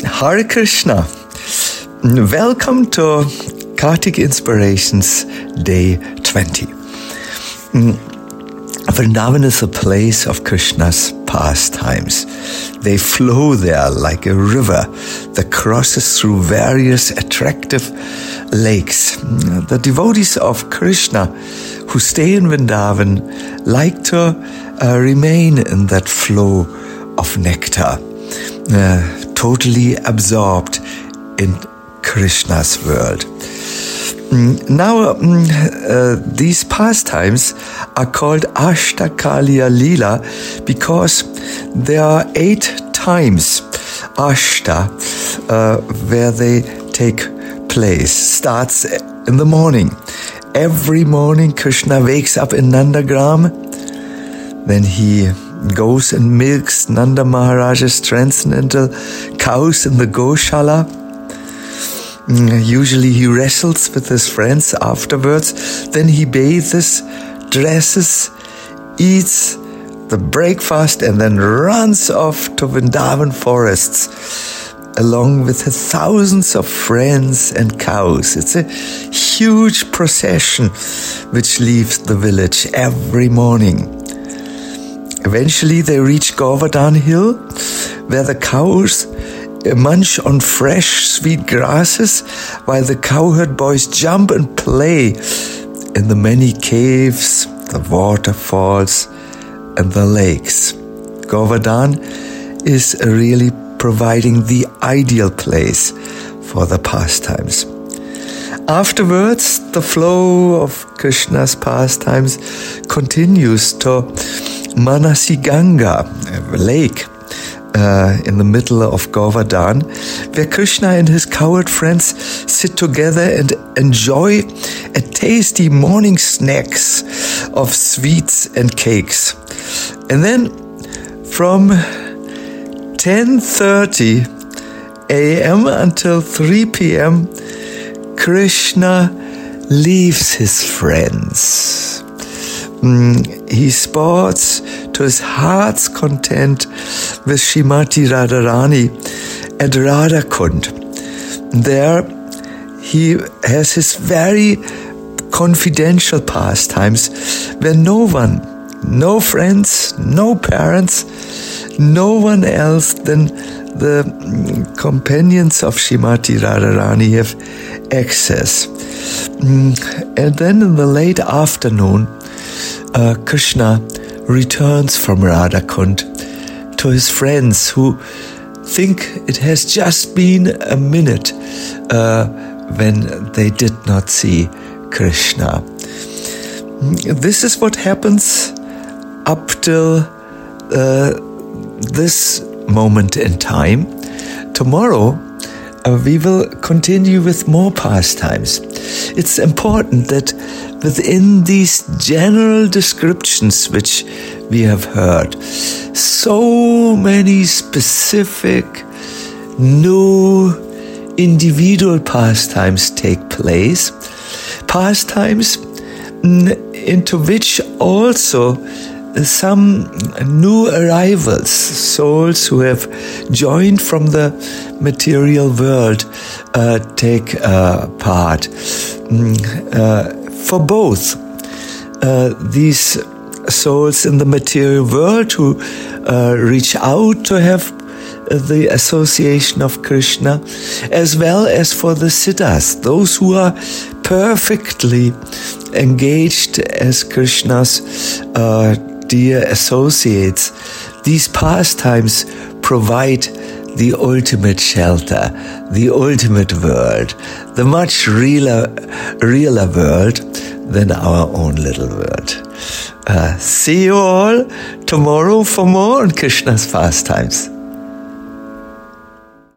Hare Krishna. Welcome to Kartik Inspirations Day 20. Vrindavan is a place of Krishna's pastimes. They flow there like a river that crosses through various attractive lakes. The devotees of Krishna who stay in Vrindavan like to remain in that flow of nectar, totally absorbed in Krishna's world. Now, these pastimes are called Ashtakaliya Leela because there are 8 times Ashta where they take place. Starts in the morning. Every morning Krishna wakes up in Nandagram. Then he goes and milks Nanda Maharaj's transcendental cows in the Goshala. Usually he wrestles with his friends afterwards. Then he bathes, dresses, eats the breakfast, and then runs off to Vrindavan forests along with his thousands of friends and cows. It's a huge procession which leaves the village every morning. Eventually they reach Govardhan Hill, where the cows munch on fresh, sweet grasses, while the cowherd boys jump and play in the many caves, the waterfalls, and the lakes. Govardhan is really providing the ideal place for the pastimes. Afterwards, the flow of Krishna's pastimes continues to Manasi Ganga, a lake in the middle of Govardhan, where Krishna and his cowherd friends sit together and enjoy a tasty morning snacks of sweets and cakes. And then from 10:30 a.m. until 3 p.m., Krishna leaves his friends. He sports to his heart's content with Srimati Radharani at Radhakund. There he has his very confidential pastimes where no one, no friends, no parents, no one else than the companions of Srimati Radharani have access. And then in the late afternoon, Krishna returns from Radhakund to his friends who think it has just been a minute when they did not see Krishna. This is what happens up till this moment in time. Tomorrow we will continue with more pastimes. It's important that within these general descriptions which we have heard, so many specific new individual pastimes take place, pastimes into which also some new arrivals, souls who have joined from the material world, take part. For both these souls in the material world who reach out to have the association of Krishna, as well as for the siddhas, those who are perfectly engaged as Krishna's dear associates. These pastimes provide the ultimate shelter, the ultimate world, the much realer world than our own little world. See you all tomorrow for more on Krishna's pastimes.